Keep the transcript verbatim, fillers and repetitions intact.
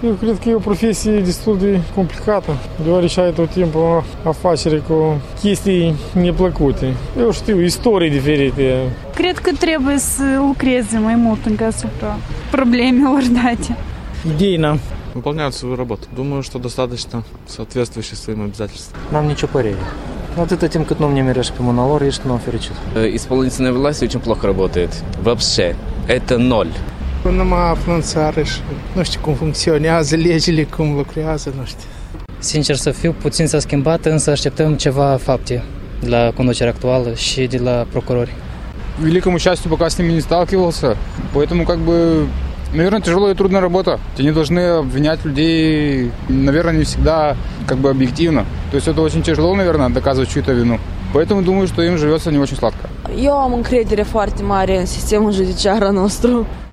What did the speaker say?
Eu cred că e o profesie destul de complicată, deoarece ai tot timpul afacere cu chestii neplăcute. Eu știu, istorii diferite. Cred că trebuie să lucreze mai mult încă asupra проблемелor дате. Идейно. Выполняют свою работу. Думаю, что достаточно соответствующих своим обязательствам. Нам ничего порели. Atâta timp cât nu nimerești pe mâna lor, ești non-fericit. Исполнительная власть очень плохо работает. Вообще. Это ноль. Numai finanțare și nu știu cum funcționează legile, cum lucrează, nu știu. Sincer să fiu, puțin s-a schimbat, însă așteptăm ceva fapte de la conducerea actuală și de la procurori. Великому счастью, пока с ними не сталкивался. Поэтому, как бы, наверное, тяжелая и трудная работа. Они должны обвинять людей, наверное, не всегда как бы объективно. То есть это очень тяжело, наверное, доказывать чью-то вину. Поэтому думаю, что им живется не очень сладко. Eu am încredere foarte mare în sistemul judiciar al nostru.